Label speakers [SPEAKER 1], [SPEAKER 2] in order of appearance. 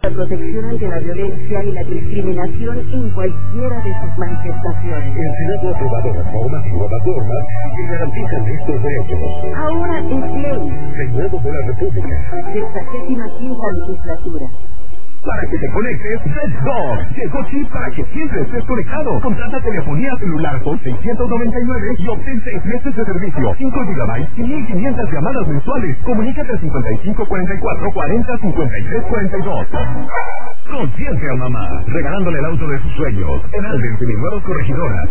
[SPEAKER 1] La protección ante la violencia y la discriminación en cualquiera de sus manifestaciones.
[SPEAKER 2] El Senado ha aprobado reformas y nuevas normas que garantizan estos derechos.
[SPEAKER 1] Ahora es ley.
[SPEAKER 2] Senado de la República.
[SPEAKER 1] 65ª legislatura.
[SPEAKER 3] Para que te conectes, Red 2. Llegó chip para que siempre estés conectado. Contrata telefonía celular por $699 y obtén 6 meses de servicio, 5 GB y 1,500 llamadas mensuales. Comunícate al 5544 40 53 42. Consiente a mamá, regalándole el auto de sus sueños. En Alden, seminuevos corregidoras.